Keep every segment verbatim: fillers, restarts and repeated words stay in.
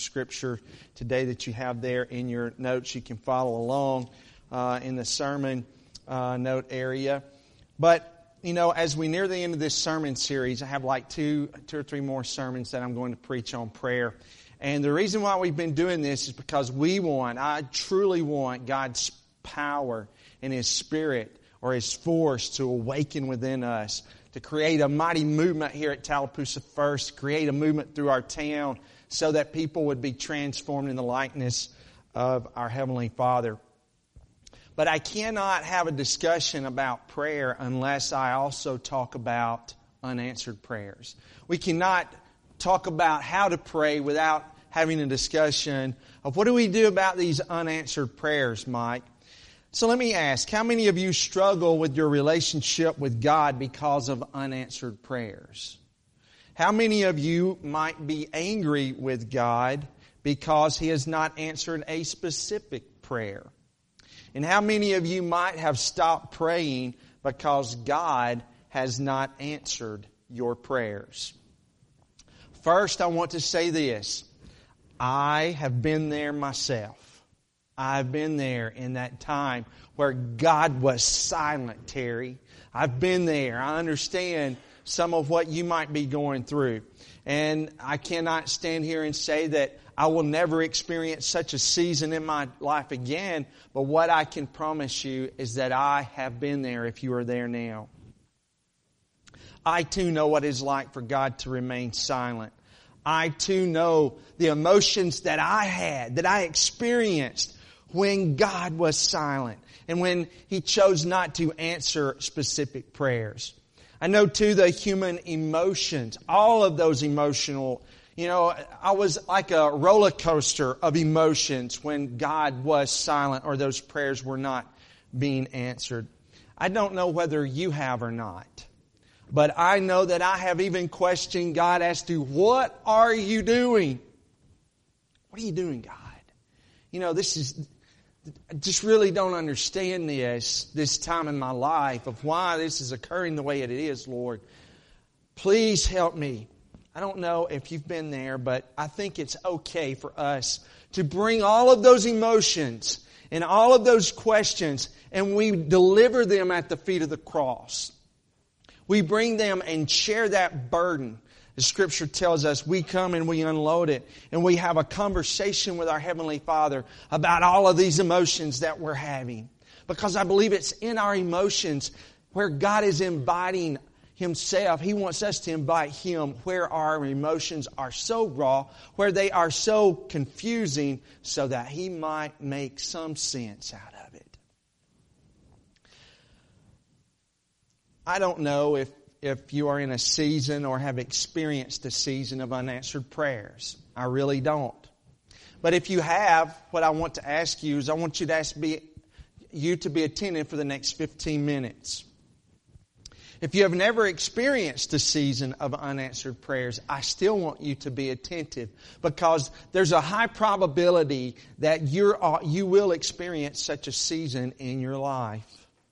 Scripture today that you have there in your notes. You can follow along uh, in the sermon uh, note area. But, you know, as we near the end of this sermon series, I have like two, two or three more sermons that I'm going to preach on prayer. And the reason why we've been doing this is because we want, I truly want God's power and His Spirit or His force to awaken within us, to create a mighty movement here at Tallapoosa First, create a movement through our town so that people would be transformed in the likeness of our Heavenly Father. But I cannot have a discussion about prayer unless I also talk about unanswered prayers. We cannot talk about how to pray without having a discussion of what do we do about these unanswered prayers, Mike? So let me ask, how many of you struggle with your relationship with God because of unanswered prayers? How many of you might be angry with God because He has not answered a specific prayer? And how many of you might have stopped praying because God has not answered your prayers? First, I want to say this. I have been there myself. I've been there in that time where God was silent, Terry. I've been there. I understand some of what you might be going through. And I cannot stand here and say that I will never experience such a season in my life again. But what I can promise you is that I have been there if you are there now. I too know what it's like for God to remain silent. I too know the emotions that I had, that I experienced when God was silent and when He chose not to answer specific prayers. I know too the human emotions, all of those emotional, you know, I was like a roller coaster of emotions when God was silent or those prayers were not being answered. I don't know whether you have or not, but I know that I have even questioned God as to what are you doing? What are you doing, God? You know, this is, I just really don't understand this, this time in my life of why this is occurring the way it is, Lord. Please help me. I don't know if you've been there, but I think it's okay for us to bring all of those emotions and all of those questions and we deliver them at the feet of the cross. We bring them and share that burden. The Scripture tells us we come and we unload it and we have a conversation with our Heavenly Father about all of these emotions that we're having. Because I believe it's in our emotions where God is inviting Himself. He wants us to invite Him where our emotions are so raw, where they are so confusing, so that He might make some sense out of it. I don't know if If you are in a season or have experienced a season of unanswered prayers. I really don't. But if you have, what I want to ask you is I want you to ask be, you to be attentive for the next fifteen minutes. If you have never experienced a season of unanswered prayers, I still want you to be attentive because there's a high probability that you're, you will experience such a season in your life.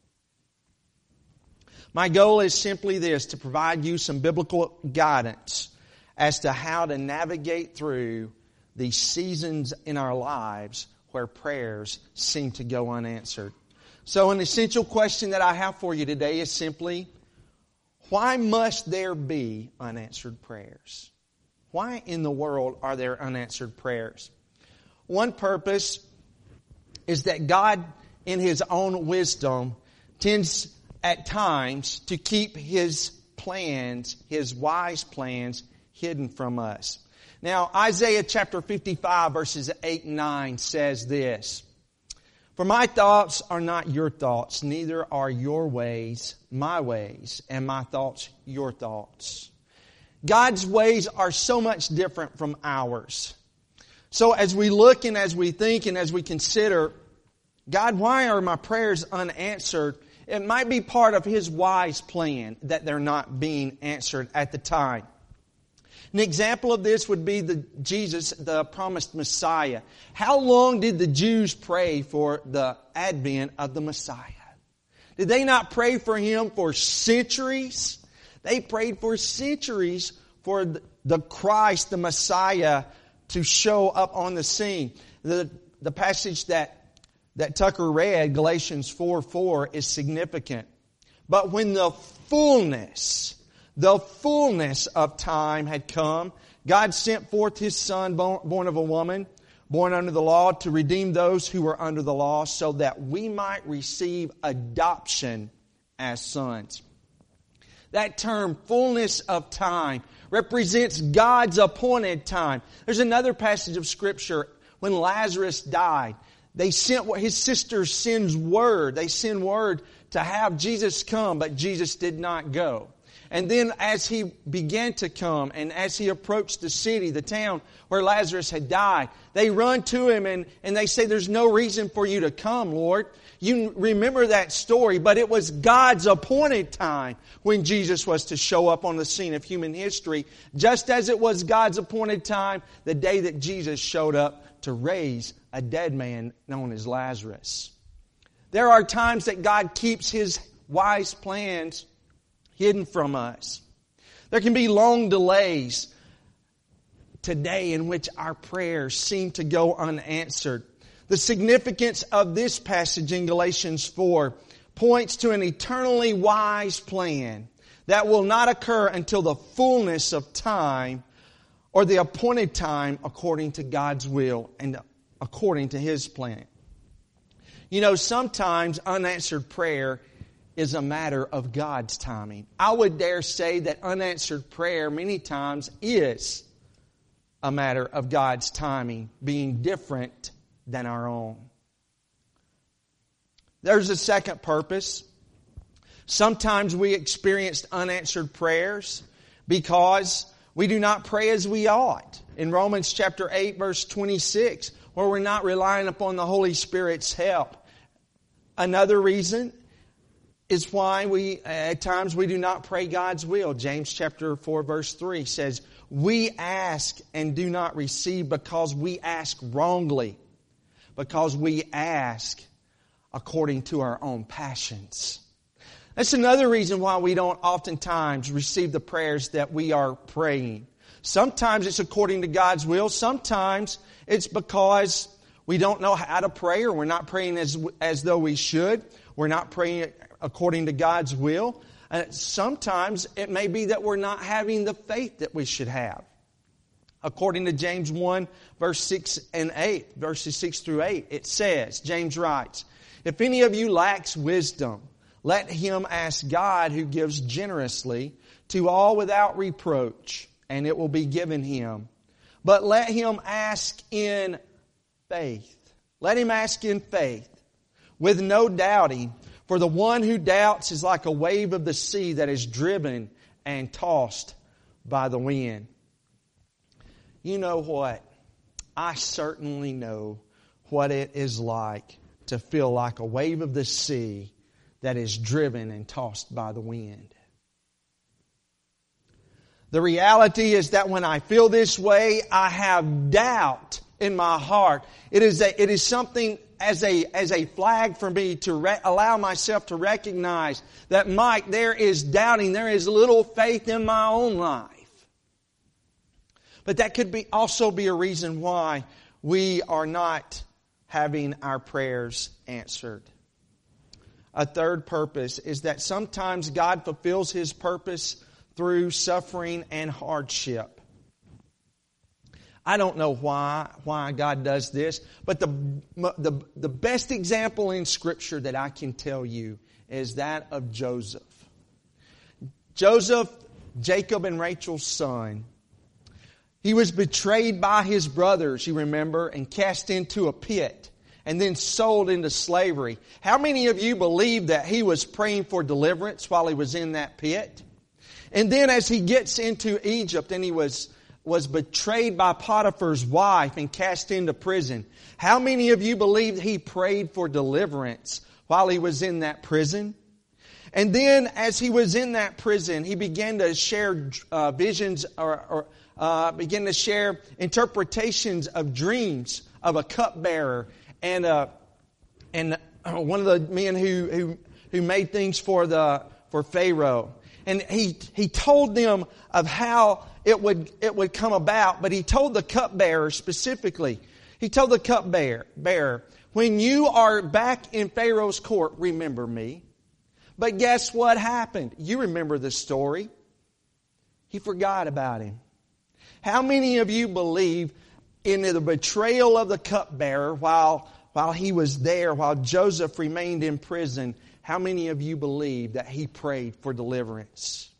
My goal is simply this, to provide you some biblical guidance as to how to navigate through these seasons in our lives where prayers seem to go unanswered. So an essential question that I have for you today is simply, why must there be unanswered prayers? Why in the world are there unanswered prayers? One purpose is that God, in His own wisdom, tends at times to keep His plans, His wise plans, hidden from us. Now, Isaiah chapter fifty-five verses eight and nine says this, "For my thoughts are not your thoughts, neither are your ways my ways, and my thoughts your thoughts." God's ways are so much different from ours. So as we look and as we think and as we consider, God, why are my prayers unanswered? It might be part of His wise plan that they're not being answered at the time. An example of this would be the Jesus, the promised Messiah. How long did the Jews pray for the advent of the Messiah? Did they not pray for Him for centuries? They prayed for centuries for the Christ, the Messiah, to show up on the scene. The, the passage that, that Tucker read, Galatians four four, is significant. But when the fullness, the fullness of time had come, God sent forth His Son, born, born of a woman, born under the law, to redeem those who were under the law, so that we might receive adoption as sons. That term, fullness of time, represents God's appointed time. There's another passage of Scripture when Lazarus died. They sent what his sisters sends word. They send word to have Jesus come, but Jesus did not go. And then as he began to come and as he approached the city, the town where Lazarus had died, they run to him and, and they say, "There's no reason for you to come, Lord." You remember that story, but it was God's appointed time when Jesus was to show up on the scene of human history, just as it was God's appointed time the day that Jesus showed up to raise a dead man known as Lazarus. There are times that God keeps His wise plans hidden from us. There can be long delays today in which our prayers seem to go unanswered. The significance of this passage in Galatians four points to an eternally wise plan that will not occur until the fullness of time or the appointed time according to God's will and according to His plan. You know, sometimes unanswered prayer is a matter of God's timing. I would dare say that unanswered prayer many times is a matter of God's timing being different than our own. There's a second purpose. Sometimes we experience unanswered prayers because we do not pray as we ought. In Romans chapter eight, verse twenty-six, where we're not relying upon the Holy Spirit's help. Another reason is why we, at times, we do not pray God's will. James chapter four, verse three says, "We ask and do not receive because we ask wrongly, because we ask according to our own passions." That's another reason why we don't oftentimes receive the prayers that we are praying. Sometimes it's according to God's will. Sometimes it's because we don't know how to pray, or we're not praying as, as though we should. We're not praying according to God's will. And sometimes it may be that we're not having the faith that we should have. According to James one, verse six and eight, verses six through eight, it says, James writes, "If any of you lacks wisdom, let him ask God, who gives generously to all without reproach, and it will be given him. But let him ask in faith." Let him ask in faith, with no doubting. For the one who doubts is like a wave of the sea that is driven and tossed by the wind. You know what? I certainly know what it is like to feel like a wave of the sea that is driven and tossed by the wind. The reality is that when I feel this way, I have doubt in my heart. It is a, it is something as a, as a flag for me to re- allow myself to recognize that, Mike, there is doubting, there is little faith in my own life. But that could be also be a reason why we are not having our prayers answered. A third purpose is that sometimes God fulfills His purpose through suffering and hardship. I don't know why why God does this, but the, the, the best example in Scripture that I can tell you is that of Joseph. Joseph, Jacob and Rachel's son, he was betrayed by his brothers, you remember, and cast into a pit and then sold into slavery. How many of you believe that he was praying for deliverance while he was in that pit? And then as he gets into Egypt and he was, was betrayed by Potiphar's wife and cast into prison, how many of you believe he prayed for deliverance while he was in that prison? And then as he was in that prison, he began to share uh, visions or, or uh, began to share interpretations of dreams of a cupbearer and uh, and one of the men who, who who made things for the for Pharaoh. And he, he told them of how it would, it would come about, but he told the cupbearer specifically. He told the cupbearer, bearer, when you are back in Pharaoh's court, remember me. But guess what happened? You remember the story. He forgot about him. How many of you believe in the betrayal of the cupbearer while, while he was there, while Joseph remained in prison? How many of you believe that he prayed for deliverance?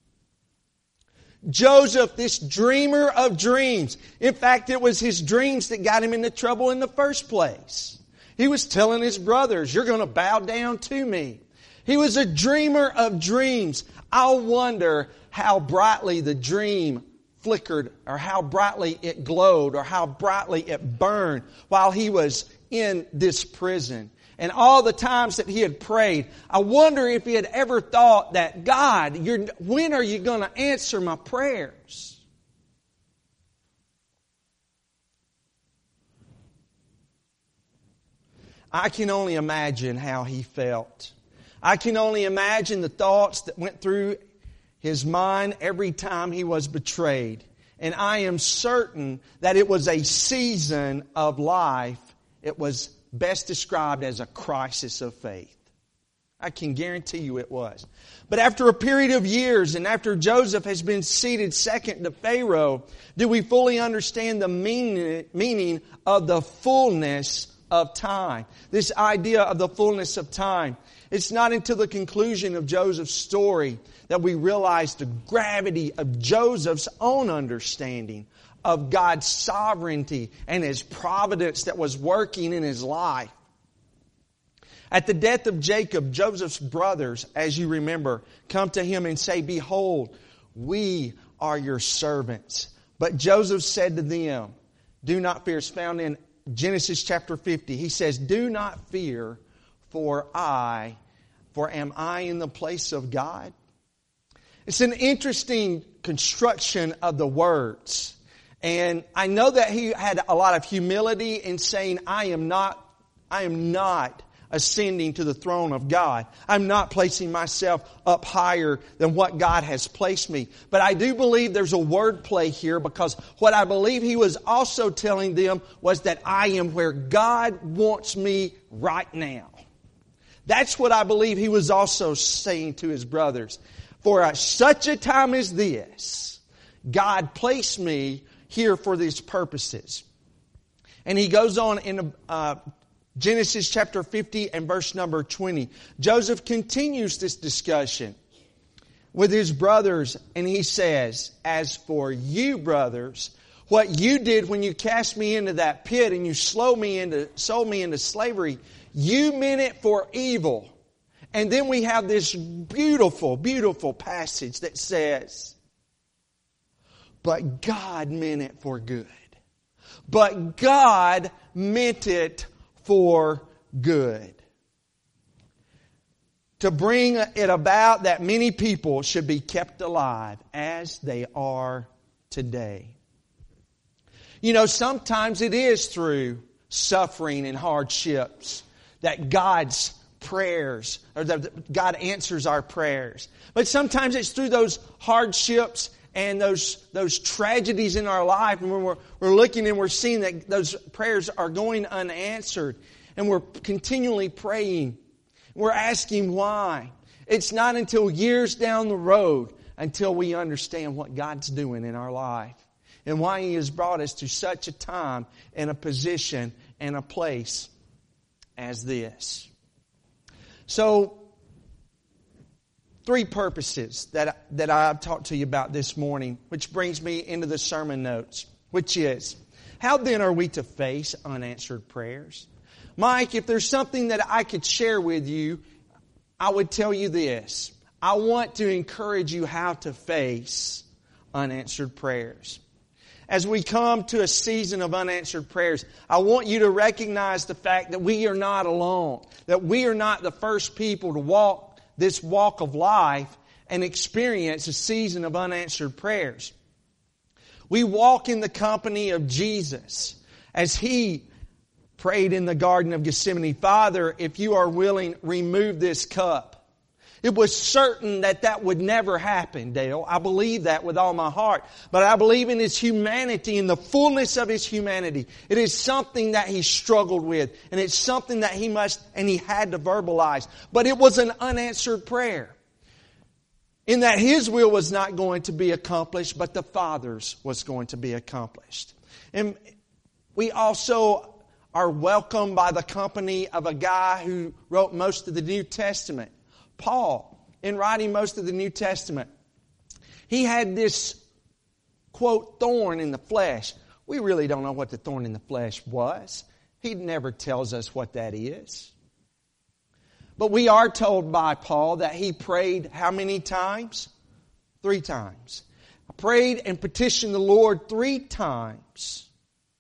Joseph, this dreamer of dreams. In fact, it was his dreams that got him into trouble in the first place. He was telling his brothers, you're going to bow down to me. He was a dreamer of dreams. I wonder how brightly the dream flickered, or how brightly it glowed, or how brightly it burned while he was in this prison. And all the times that he had prayed, I wonder if he had ever thought that, God, you're, when are you going to answer my prayers? I can only imagine how he felt. I can only imagine the thoughts that went through his mind every time he was betrayed. And I am certain that it was a season of life. It was best described as a crisis of faith. I can guarantee you it was. But after a period of years, and after Joseph has been seated second to Pharaoh, do we fully understand the meaning, meaning of the fullness of time? This idea of the fullness of time. It's not until the conclusion of Joseph's story that we realize the gravity of Joseph's own understanding of God's sovereignty and His providence that was working in his life. At the death of Jacob, Joseph's brothers, as you remember, come to him and say, behold, we are your servants. But Joseph said to them, do not fear. It's found in Genesis chapter fifty. He says, do not fear, for I, for am I in the place of God? It's an interesting construction of the words. And I know that he had a lot of humility in saying, I am not, I am not ascending to the throne of God. I'm not placing myself up higher than what God has placed me. But I do believe there's a word play here, because what I believe he was also telling them was that I am where God wants me right now. That's what I believe he was also saying to his brothers. For a, such a time as this, God placed me here for these purposes. And he goes on in uh, Genesis chapter fifty and verse number twenty. Joseph continues this discussion with his brothers, and he says, as for you, brothers, what you did when you cast me into that pit and you sold me into, sold me into slavery, you meant it for evil. And then we have this beautiful, beautiful passage that says, but God meant it for good. But God meant it for good. To bring it about that many people should be kept alive as they are today. You know, sometimes it is through suffering and hardships that God's prayers, or that God answers our prayers. But sometimes it's through those hardships and those those tragedies in our life, and when we're, we're looking and we're seeing that those prayers are going unanswered, and we're continually praying. We're asking why. It's not until years down the road until we understand what God's doing in our life and why He has brought us to such a time and a position and a place as this. So, three purposes that, that I've talked to you about this morning, which brings me into the sermon notes, which is, how then are we to face unanswered prayers? Mike, if there's something that I could share with you, I would tell you this. I want to encourage you how to face unanswered prayers. As we come to a season of unanswered prayers, I want you to recognize the fact that we are not alone. That we are not the first people to walk this walk of life and experience a season of unanswered prayers. We walk in the company of Jesus as He prayed in the Garden of Gethsemane, Father, if you are willing, remove this cup. It was certain that that would never happen, Dale. I believe that with all my heart. But I believe in His humanity, in the fullness of His humanity. It is something that He struggled with. And it's something that He must, and He had to verbalize. But it was an unanswered prayer. In that His will was not going to be accomplished, but the Father's was going to be accomplished. And we also are welcomed by the company of a guy who wrote most of the New Testament. Paul, in writing most of the New Testament, he had this, quote, thorn in the flesh. We really don't know what the thorn in the flesh was. He never tells us what that is. But we are told by Paul that he prayed how many times? Three times. I prayed and petitioned the Lord three times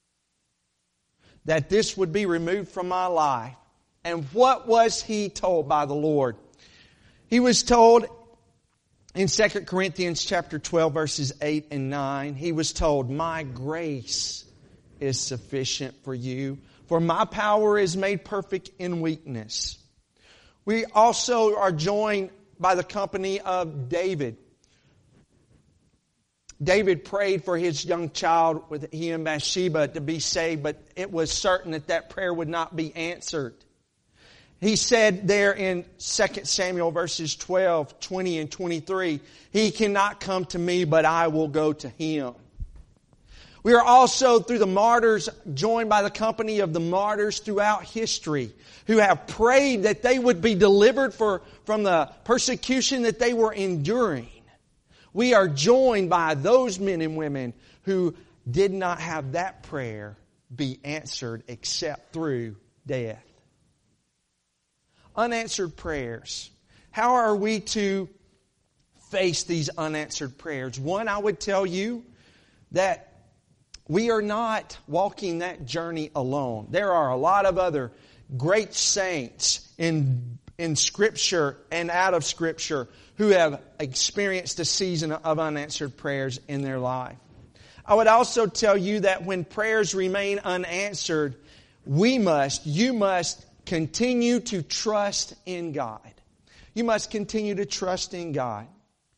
that this would be removed from my life. And what was he told by the Lord? He was told in Second Corinthians chapter twelve, verses eight and nine, he was told, my grace is sufficient for you, for my power is made perfect in weakness. We also are joined by the company of David. David prayed for his young child with he and Bathsheba to be saved, but it was certain that that prayer would not be answered. He said there in Second Samuel verses twelve, twenty, and twenty-three, he cannot come to me, but I will go to him. We are also, through the martyrs, joined by the company of the martyrs throughout history who have prayed that they would be delivered for, from the persecution that they were enduring. We are joined by those men and women who did not have that prayer be answered except through death. Unanswered prayers. How are we to face these unanswered prayers? One, I would tell you that we are not walking that journey alone. There are a lot of other great saints in, in Scripture and out of Scripture who have experienced a season of unanswered prayers in their life. I would also tell you that when prayers remain unanswered, we must, you must continue to trust in God. You must continue to trust in God.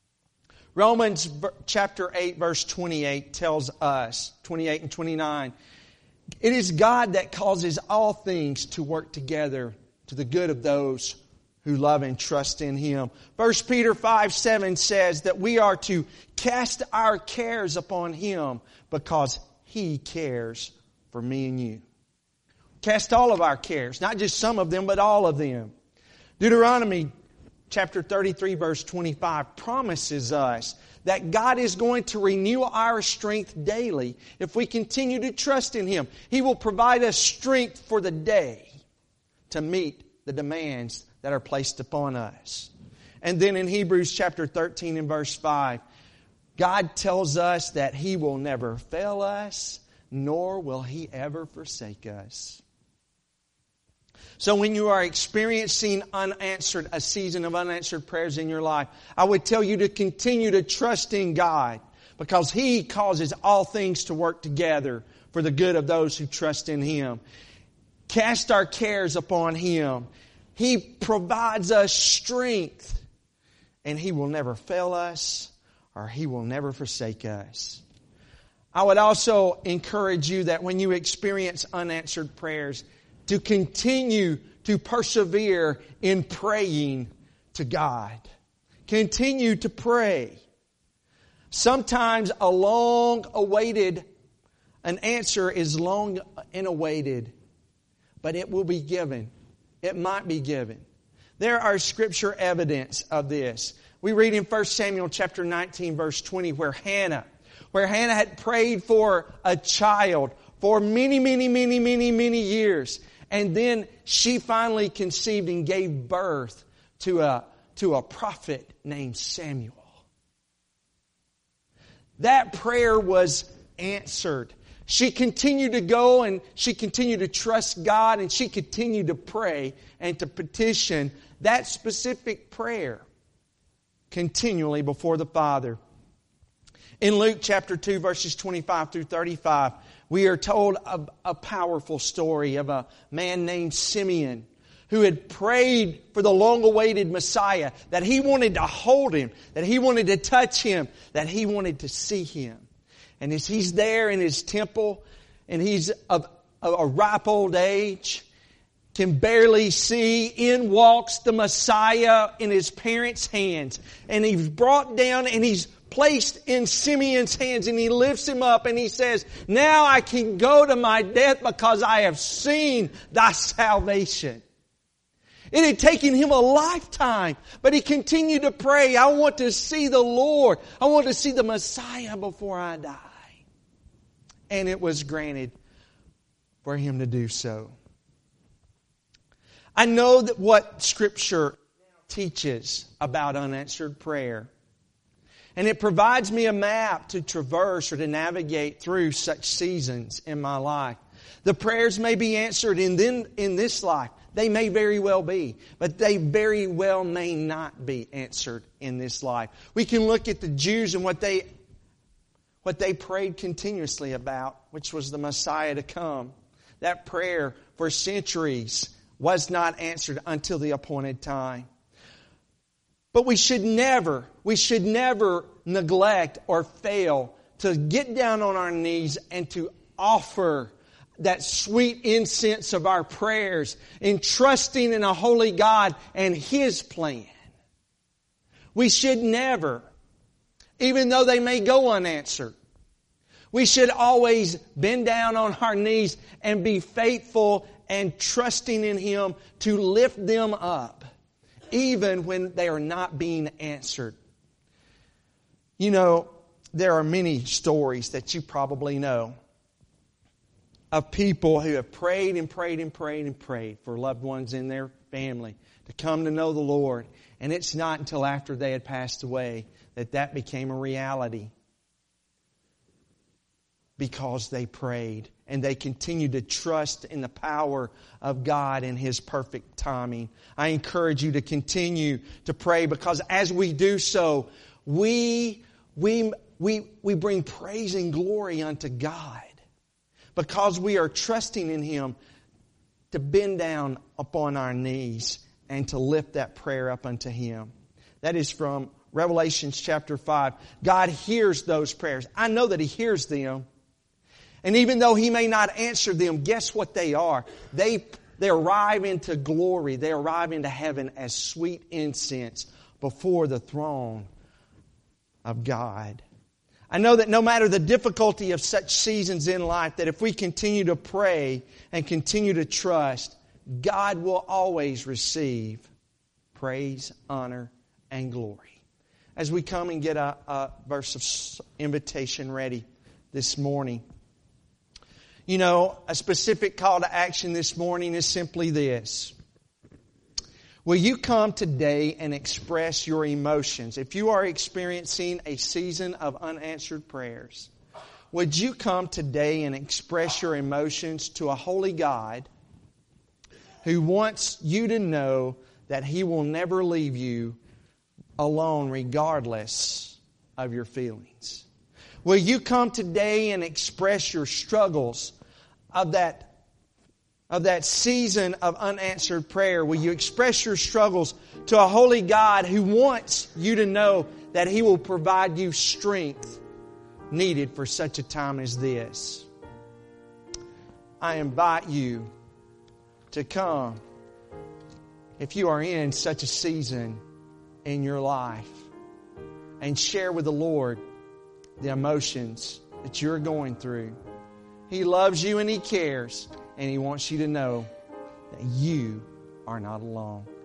Romans chapter eight verse twenty-eight tells us, twenty-eight and twenty-nine, it is God that causes all things to work together to the good of those who love and trust in Him. First Peter five seven says that we are to cast our cares upon Him because He cares for me and you. Cast all of our cares, not just some of them, but all of them. Deuteronomy chapter thirty-three verse twenty-five promises us that God is going to renew our strength daily if we continue to trust in Him. He will provide us strength for the day to meet the demands that are placed upon us. And then in Hebrews chapter thirteen and verse five, God tells us that He will never fail us, nor will He ever forsake us. So when you are experiencing unanswered, a season of unanswered prayers in your life, I would tell you to continue to trust in God because He causes all things to work together for the good of those who trust in Him. Cast our cares upon Him. He provides us strength, and He will never fail us or He will never forsake us. I would also encourage you that when you experience unanswered prayers, to continue to persevere in praying to God. Continue to pray. Sometimes a long-awaited, an answer is long and awaited, but it will be given. It might be given. There are Scripture evidence of this. We read in First Samuel chapter nineteen, verse twenty, where Hannah, where Hannah had prayed for a child for many, many, many, many, many years. And then she finally conceived and gave birth to a, to a prophet named Samuel. That prayer was answered. She continued to go and she continued to trust God and she continued to pray and to petition that specific prayer continually before the Father. In Luke chapter two, verses twenty-five through thirty-five, we are told a, a powerful story of a man named Simeon who had prayed for the long-awaited Messiah, that he wanted to hold him, that he wanted to touch him, that he wanted to see him. And as he's there in his temple, and he's of a ripe old age, can barely see, in walks the Messiah in his parents' hands. And he's brought down and he's placed in Simeon's hands, and he lifts him up and he says, now I can go to my death because I have seen thy salvation. It had taken him a lifetime, but he continued to pray, I want to see the Lord. I want to see the Messiah before I die. And it was granted for him to do so. I know that what Scripture teaches about unanswered prayer. And it provides me a map to traverse or to navigate through such seasons in my life. The prayers may be answered in, then, in this life. They may very well be. But they very well may not be answered in this life. We can look at the Jews and what they, what they prayed continuously about, which was the Messiah to come. That prayer for centuries was not answered until the appointed time. But we should never, we should never neglect or fail to get down on our knees and to offer that sweet incense of our prayers in trusting in a holy God and His plan. We should never, even though they may go unanswered, we should always bend down on our knees and be faithful and trusting in Him to lift them up, even when they are not being answered. You know, there are many stories that you probably know of people who have prayed and prayed and prayed and prayed for loved ones in their family to come to know the Lord. And it's not until after they had passed away that that became a reality. Because they prayed and they continued to trust in the power of God and His perfect timing. I encourage you to continue to pray, because as we do so, we, we, we, we bring praise and glory unto God. Because we are trusting in Him to bend down upon our knees and to lift that prayer up unto Him. That is from Revelation chapter five. God hears those prayers. I know that He hears them. And even though He may not answer them, guess what they are? They, they arrive into glory. They arrive into heaven as sweet incense before the throne of God. I know that no matter the difficulty of such seasons in life, that if we continue to pray and continue to trust, God will always receive praise, honor, and glory. As we come and get a, a verse of invitation ready this morning, you know, a specific call to action this morning is simply this. Will you come today and express your emotions? If you are experiencing a season of unanswered prayers, would you come today and express your emotions to a holy God who wants you to know that He will never leave you alone regardless of your feelings? Will you come today and express your struggles of that of that season of unanswered prayer? Will you express your struggles to a holy God who wants you to know that He will provide you strength needed for such a time as this? I invite you to come if you are in such a season in your life and share with the Lord the emotions that you're going through. He loves you and He cares. And He wants you to know that you are not alone.